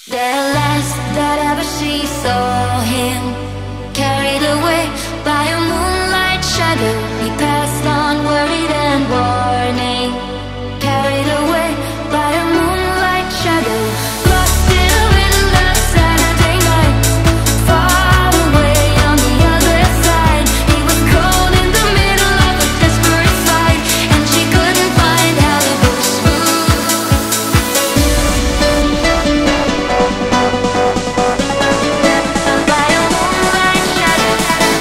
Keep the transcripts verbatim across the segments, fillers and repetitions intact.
The last that ever she saw him, carried away by a moonlight shadow. He passed on worried and warning, carried away by a moonlight shadow. Lost in a windless Saturday night, far away on the other side. He was cold in the middle of a desperate fight, and she couldn't find how to push through. By a moonlight shadow,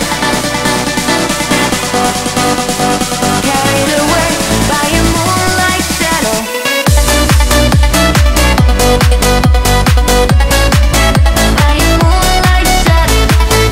carried away by a moonlight shadow. By a moonlight shadow,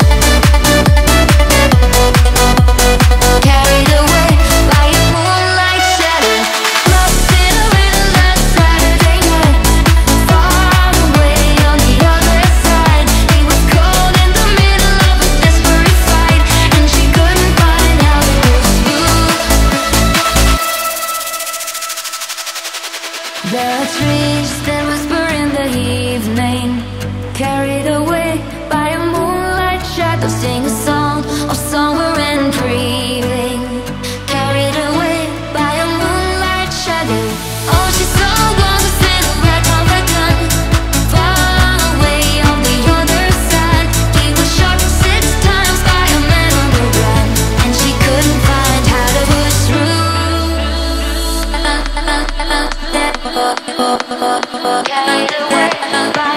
carried away by a moonlight shadow. Lost in a windless Saturday night, far away on the other side. He was cold in the middle of a desperate fight, and she couldn't find how to push through. The trees that whisper in the evening, carried away by a moonlight shadow, sing a song of summer and grieving. Carried away by a moonlight shadow. Oh, she saw one silhouette of a gun, far away on the other side. He was shot six times by a man on the run, and she couldn't find how to push through. Carried away by